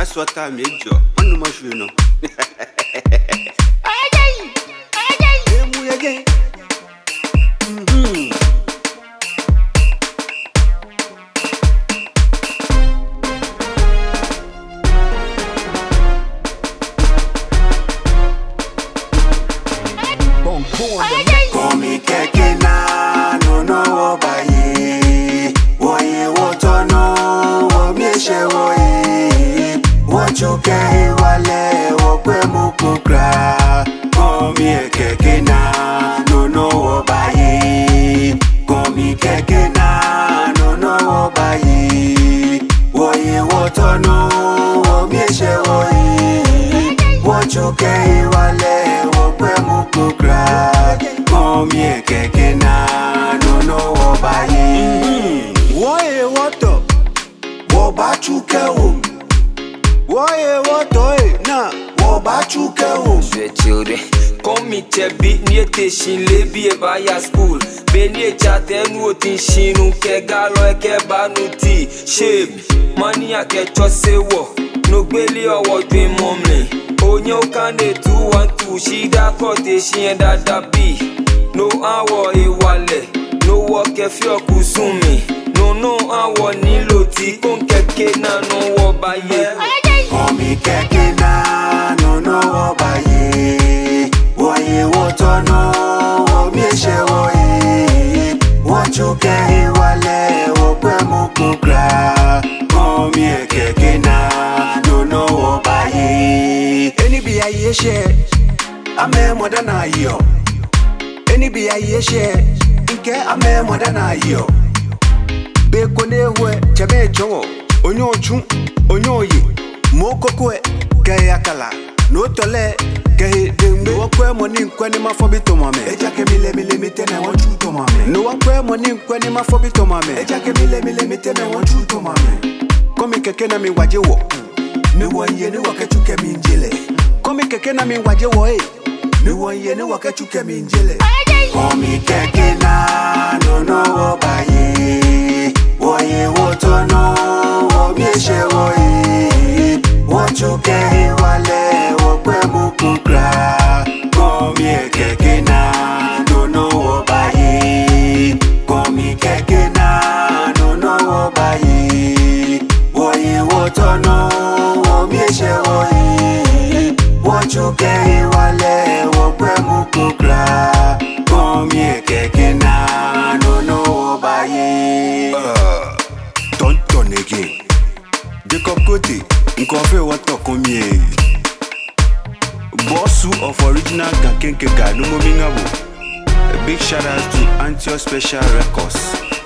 That's what I made you. On the much you know. Komi keke na no no obaye. Woye wotono wo mieshe woye. Wochuke wale wokwe mukukra. Komi keke na no no obaye. Komi keke na no no obaye. Woye wotono wo mieshe woye. Wochuke wale wokwe mukukra. Komi keke na no no obaye. Woye woto. Wobachuke wo. Woye woto na. Wobachuke wo. Sweet children, come me chebi ni ete shin lebi e ba ya school. Be ni e chate nu otin shinu ke galo e ke banuti. Shame, money ake chose wo. No gbeli owo dwin momle. Onye o kane 212 she da kote she and da bi. No awo e wale, no work e fi okusumi. No awo ni loti kon keke na no wo baye. Komi keke na no no obaye. Woye wotono wo mieshe woye. Wochuke wale wokwe mukukra. Komi keke na no no obaye. Any be a yeshe. Ame modana yo. Any be a yeshe. Nke ame modana yo. Be kone we chame chowo. Onyo chu, onyo ye. Moko kwe ke akala. No tole ke dembe. No wakwe money nkweni mafobi to mame. Eja ke mile mite na wanchu to mame. No wakwe money nkweni mafobi to mame. Eja ke mile mite na wanchu to mame. Komi keke na mi waje wo. Ni wanye ni wakechuke minjile. Komi keke na mi waje wo eh. Ni wanye ni wakechuke minjile. Komi keke na no no obaye. Woye wotono wo mieshe woye. Wochuke wale wokwe mukukra. Komi keke na no no obaye. Komi keke na no no obaye. Woye wotono wo mieshe woye. Wochuke wale wokwe mukukra. Komi keke na no no obaye. Don't turn again. Jacob Kote, Nkofe Wato Komie. Bossu of original Gakenkega, no Momingabo. A big shout out to Antio Special Records.